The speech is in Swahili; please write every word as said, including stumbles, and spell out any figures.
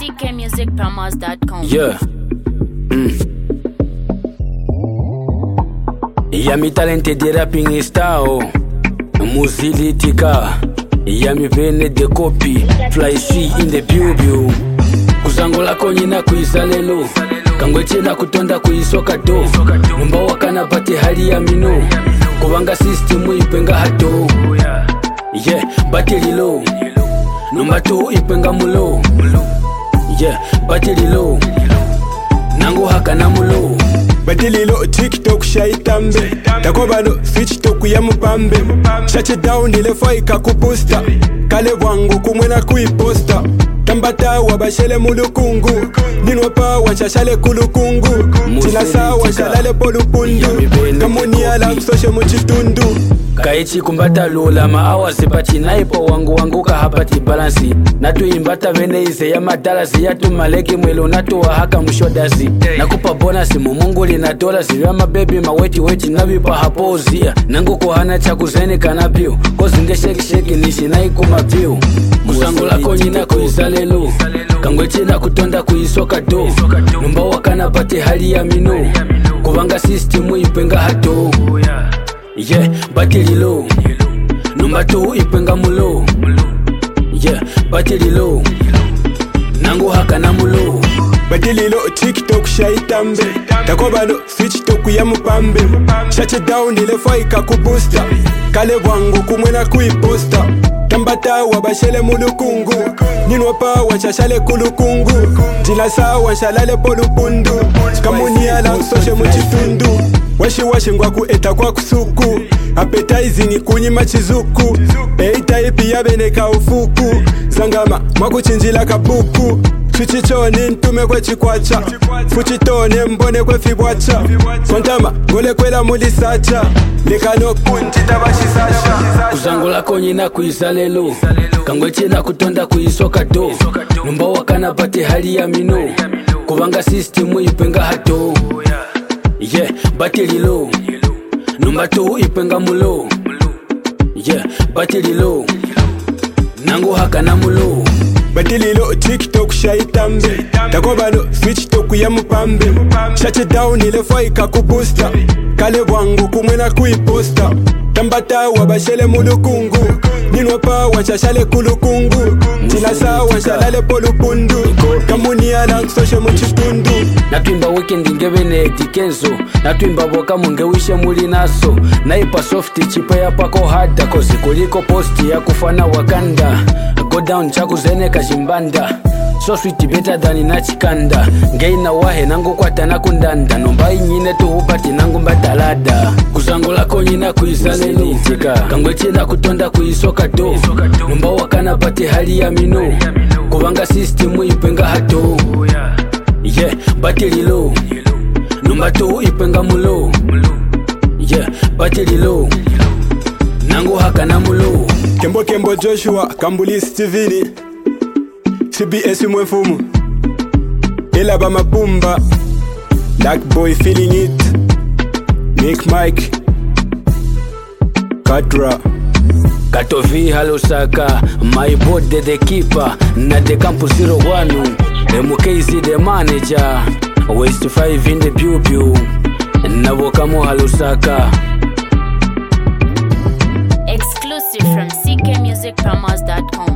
c k music promos dot com. Yeah. Mm. Yami talented rapping style. Muzilitika. Yami pene de copy. Fly C in the bubu. Kuzangola konyi na kuisalelo. Kangweche na kutonda kuisoka do. Numba wakana pati hali ya mino. Kubanga system ipenga hato. Yeah, battery low. Number two ipenga mulo. Yeah, battery low. Nango haka na mulo. Battery low, TikTok shaitambe. Takobano, switch toku ya mupambe. Shut it down, ile foika kupusta. Kale wangu kumwena kuiposta. Tambata wabashele mulukungu. Ninwapa wachashale kulukungu. Tilasa washalale polupundu. Kamuni ala msoshe mchitundu. Kaichi kumbata lula maawasi pati naipo wangu wangu kahapati balansi. Natu imbata veneize ya madalasi. Yatu maleki mwilo natu wa haka mshodasi. Nakupa bonasi mumunguli na dolasi. Vyama baby maweti weti navipa hapozi. Nangu kohana chakuzeni kanapio. Kozi nge sheki sheki nishi naiku mapio. Musangula konyi na kuisalelo. Kangwechi na kutonda kuisoka do. Numba wakana pati hali ya mino. Kubanga system ipenga hato. Yeah, battery low. Number two ipenga mulo. Yeah, battery low. Nango haka na mulo. Battery low, TikTok shaitambe. Takobano, switch toku ya mupambe. Shut it down, ile foika kupusta. Kale wangu kumwena kuiposta. Tambata wabashele mulukungu. Ninwapa wachashale kulukungu. Jilasa washalale polupundu. Kamuni ala msoshe mchitundu. Washi washi ngwaku eta kwa kusuku. Appetizing kunyima chizuku. Eita ipi ya beneka ufuku. Zangama mwakuchinjila kabuku. Chuchichoni ntume kwe chikwacha. Fuchitone mbone kwe fibwacha. Kontama gole kwela mulisacha. Lekano kunjita bashisasha. Kuzangola konyi na kuisalelo. Kangweche na kutonda kuisoka do. Numba wakana pati hali ya mino. Kubanga system ipenga hato. Yeah, battery low. Number two ipenga mulo. Yeah, battery low. Nango haka na mulo. Battery low, TikTok shaitambe. Takobano, switch toku ya mupambe. Shut it down, ile foika kupusta. Kale wangu kumwena kuiposta. Tambata wabashele mulukungu. Ninwapa wachashale kulukungu. Tilasa washalale polupundu. Kamuni ala msoshe mchitundu. Natuimba weekend ngevene dikenzo. Natuimba boka mungewishe muli naso. Naipa softi chipa ya pako hada. Kozi kuliko posti ya kufana wakanda. Go down chaku zene kajimbanda. So sweet better than inachikanda. Ngei na wahe nangu kwa tana kundanda. Nombai nyine tu upati nangu mbadalada. Kuzangola konyi na kuisalelo. Kangweche na kutonda kuisoka do. Numba wakana pati hali ya mino. Kubanga system ipenga hato. Yeah, battery low. Number two ipenga mulo. Yeah, battery low. Nango haka na mulo. Kembo Kembo Joshua, Kambuli Stevini. C B S mwefumu. Elaba mapumba. Black boy feeling it. Nick Mike. Katra. Katovi Halusaka. My body the keeper. Na the campus zero one. M K Z the manager. West five in the bubu. Navokamo Halusaka. Exclusive from c k music promos dot com.